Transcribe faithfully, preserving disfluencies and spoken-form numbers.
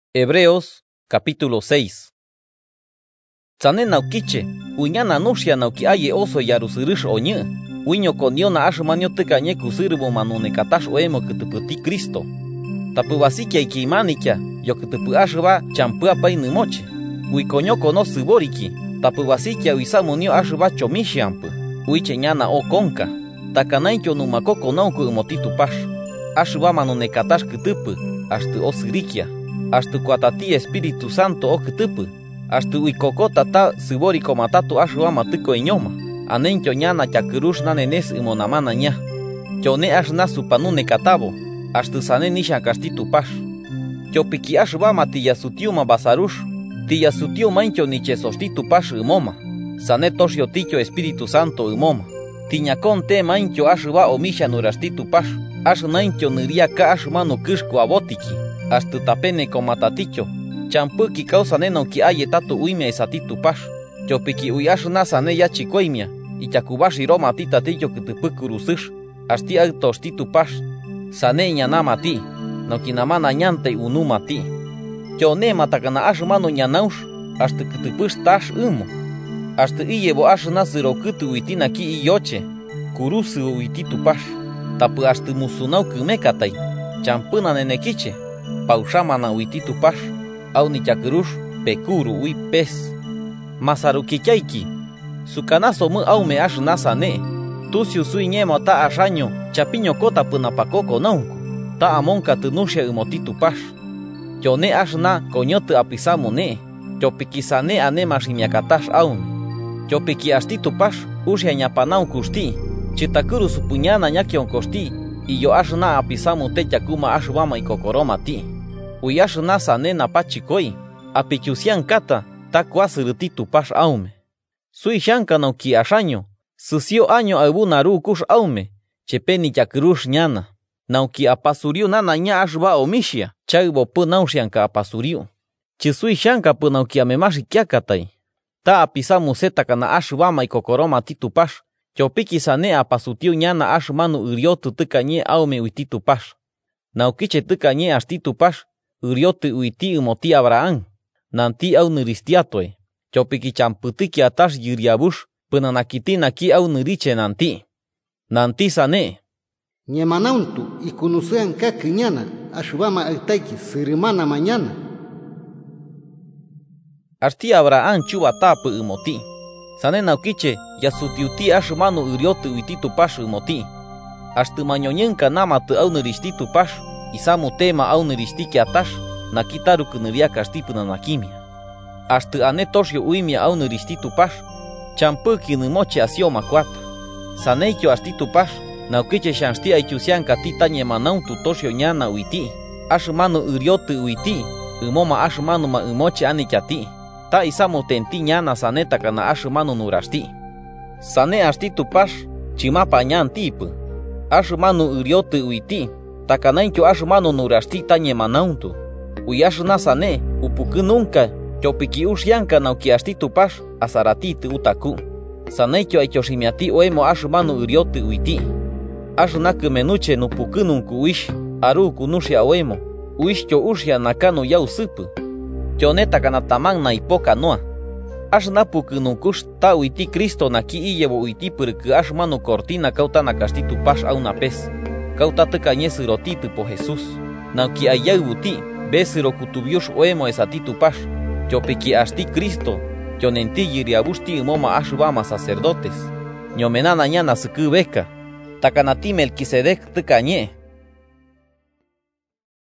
Hebreos capítulo seis. Tzane naukiche, uñana nushia nauki aye oso yarusirish oñe, uño koniona ashmanio tekañe kusiribo manune katash oemo kutuputi Cristo. Tapubasikia ikimanikia, yokutupu ashba champua paini moche, uicoño kono siboriki, tapubasikia uisamunio ashba chomishiampu, uiche ñana o konka, takanaikyo numako konauku umotitu pash, ashba manune katash kutupu, ashtu osirikia. Hasta cuatati Espíritu Santo o kutupu, hasta uikokota ta siboriko matatu ashua matiko iñoma, anencho ñana chakurush nanenes imonamana ña, chone ashna supanune katabo, hasta sane nisha kastitu pash, chopiki ashba matiya sutiuma basarush, tiya sutiu mancho niche sostitu pash imoma, sane toshio ticho Espíritu Santo imoma, tiñakon te mancho ashba omisha nurastitu pash, ashnaincho niria ka ashmanu kishku abotiki. Hasta tapene comataticho, champuki causa neno ki aye tatu uimia esatitu pash, chopiki uyashna sane ya chicoimia, y chakubashi roma tita tillo que te pukurusish, hasti autostitu pash, sane ñanamati, no kinamana ñante unumati. Chone matakana ashmano ñanaush, hasta que te push tash umo, hasta iyebo ashna zero kutu uitina ki iyoche, kurusu uititu pash, tapu hasta musunau kumekatai, champuna nenekiche. Paushamana uititu pash, au ni chakurush, pekuru ui pes. Masarukichaiki, sukanaso mu au me ashna sane, tusiu sui ñemo ta ashaño, chapiño kota punapakoko naunku, ta amonka tunushia umotitu pash. Chone ashna koñotu apisamu ne, chopiki sane ane mashimiakatash aun. Chopiki astitu pash, ushia ñapanau kusti, chitakuru supuñana ñakion kosti, y yo ashna apisamu te chakuma ashwama y kokoroma ti. Uyashna sane napachikoi, apichusian kata, ta kuasirititu pash aume. Sui shanka no ki ashaño, susio año abunaru kush aume, chepeni chakurush ñana. Nauki apasuriu nana ña ashba omishia, chaibo pu naushianka apasuriu. Chisui shanka pu nauki amemashi kiakatai. Ta apisamu seta kana ashwama y kokoroma titu pash, chopiki sane apasutiu ñana ashmanu uriotu tukañe aume uititu pash. Naukiche tukañe astitu pash, uriotu uiti umoti Abraham, nanti au niristiatoe, chopiki champutiki atash yiriabush, punanakitina ki au niriche nanti. Nanti sane. Ñemanauntu y kunusean kakiñana, ashubama altaiki sirimana mañana. Arti Abraham chuba tapu umoti. Sane naukiche, yasutiuti ashmanu uriotu uititu pash umoti. Hasta mañoñenka namatu au niristitu pash, isamu tema au niristiki atash, nakitaru kuniria kastipu na nakimia. Hasta ane toshio uimia au niristitu pash, champuki nimoche asio makuata. Saneikyo astitu pash, naukiche shanstia ichusian katita ñemanautu toshio ñana uiti, ashmanu uriotu uiti, umoma ashmanu ma umoche anikyati. Ta isamu tenti ñana saneta kana ashmanu nurasti. Sane astitu pash, chimapa ñan tipu. Ashmanu uriotu uiti, takanaikyo ashmanu nurasti ta ñemanauntu. Uyashna sane, upuku nunca, chopiki ushianka nauki astitu pash, asaratitu utaku. Saneikyo aichoshimiati oemo ashmanu uriotu uiti. Ashnaku menuche nupuku nunku uish, aruku nushia oemo, uishcho ushia nakanu yau supu. Choneta kanataman na ipoka noa. Ashnapuku nunkush ta uiti Cristo naki iyevo uiti purku ashmanu cortina kauta nakastitu pash auna pes. Kauta tukañe sirotitu po Jesús. Nauki ayauti, besiro kutubiush oemo esatitu pash. Chopiki asti Cristo, chonenti yiriabusti umoma ashubama sacerdotes. Ñomenana ñana suku beka. Takanati Melquisedec tukañe.